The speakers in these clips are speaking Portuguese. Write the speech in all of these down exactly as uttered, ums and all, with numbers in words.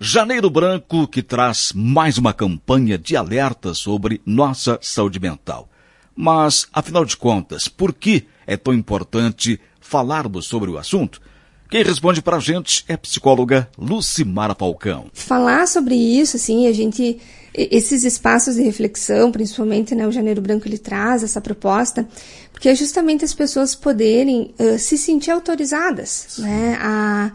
Janeiro Branco, que traz mais uma campanha de alerta sobre nossa saúde mental. Mas, afinal de contas, por que é tão importante falarmos sobre o assunto? Quem responde pra gente é a psicóloga Lucimara Falcão. Falar sobre isso, assim, a gente, esses espaços de reflexão, principalmente, né, o Janeiro Branco, ele traz essa proposta, porque é justamente as pessoas poderem uh, se sentir autorizadas, né, a,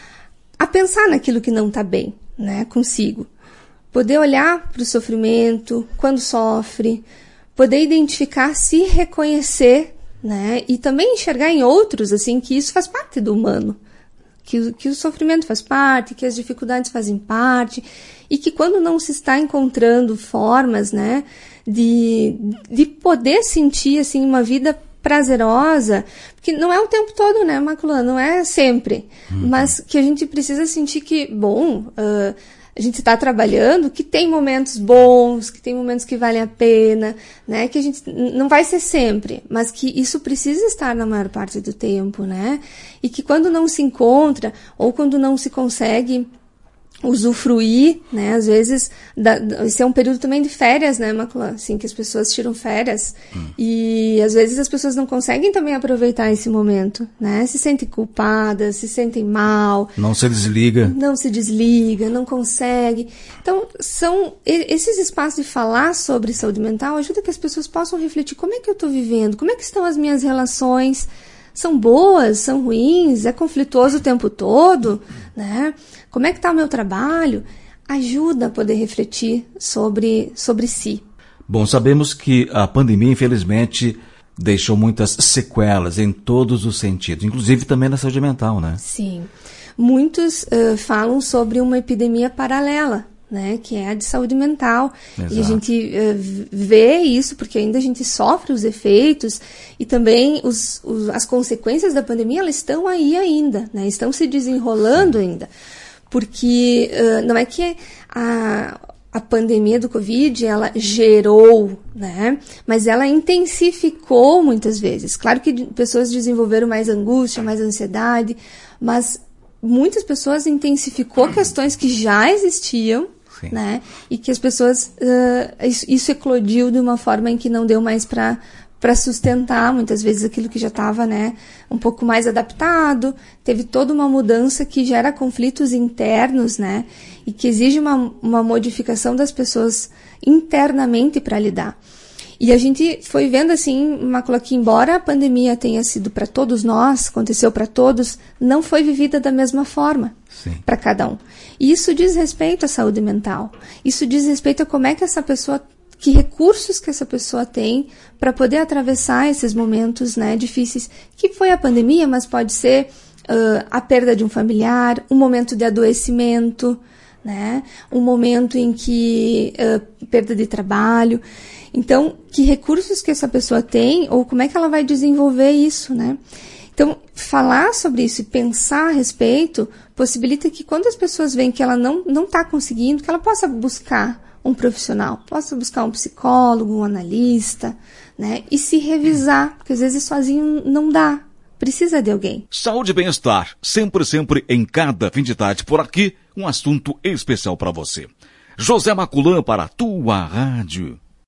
a pensar naquilo que não está bem, né, consigo. Poder olhar para o sofrimento, quando sofre, poder identificar, se reconhecer, né, e também enxergar em outros, assim, que isso faz parte do humano. Que, que o sofrimento faz parte, que as dificuldades fazem parte, e que quando não se está encontrando formas, né, de, de poder sentir, assim, uma vida prazerosa, porque não é o tempo todo, né, Maculã, não é sempre, uhum. Mas que a gente precisa sentir que, bom, uh, a gente está trabalhando, que tem momentos bons, que tem momentos que valem a pena, né? Que a gente não vai ser sempre, mas que isso precisa estar na maior parte do tempo, né? E que quando não se encontra, ou quando não se consegue usufruir, né? Às vezes, da, esse é um período também de férias, né, Maculã? Assim, que as pessoas tiram férias. Hum. E, às vezes, as pessoas não conseguem também aproveitar esse momento, né? Se sentem culpadas, se sentem mal. Não se desliga. Não se desliga, não consegue. Então, são esses espaços de falar sobre saúde mental ajuda que as pessoas possam refletir como é que eu estou vivendo, como é que estão as minhas relações. São boas, são ruins, é conflituoso o tempo todo, né? Como é que está o meu trabalho? Ajuda a poder refletir sobre, sobre si. Bom, sabemos que a pandemia, infelizmente, deixou muitas sequelas em todos os sentidos, inclusive também na saúde mental, né? Sim. Muitos uh, falam sobre uma epidemia paralela, né, que é a de saúde mental. Exato. E a gente uh, vê isso porque ainda a gente sofre os efeitos e também os, os, as consequências da pandemia, elas estão aí ainda, né, estão se desenrolando Sim. ainda. Porque uh, não é que a, a pandemia do Covid, ela gerou, né, mas ela intensificou muitas vezes. Claro que pessoas desenvolveram mais angústia, mais ansiedade, mas muitas pessoas intensificou questões que já existiam, Sim. né? E que as pessoas, uh, isso, isso eclodiu de uma forma em que não deu mais para para sustentar, muitas vezes, aquilo que já estava, né, um pouco mais adaptado. Teve toda uma mudança que gera conflitos internos, né, e que exige uma, uma modificação das pessoas internamente para lidar. E a gente foi vendo, assim, Macula, que embora a pandemia tenha sido para todos nós, aconteceu para todos, não foi vivida da mesma forma para cada um. E isso diz respeito à saúde mental. Isso diz respeito a como é que essa pessoa, que recursos que essa pessoa tem para poder atravessar esses momentos, né, difíceis, que foi a pandemia, mas pode ser uh, a perda de um familiar, um momento de adoecimento, né, um momento em que uh, perda de trabalho. Então, que recursos que essa pessoa tem ou como é que ela vai desenvolver isso, né? Então, falar sobre isso e pensar a respeito possibilita que quando as pessoas veem que ela não não está conseguindo, que ela possa buscar um profissional, possa buscar um psicólogo, um analista, né? E se revisar, porque às vezes sozinho não dá, precisa de alguém. Saúde e bem-estar, sempre, sempre em cada fim de tarde por aqui, um assunto especial para você. José Maculã para a tua rádio.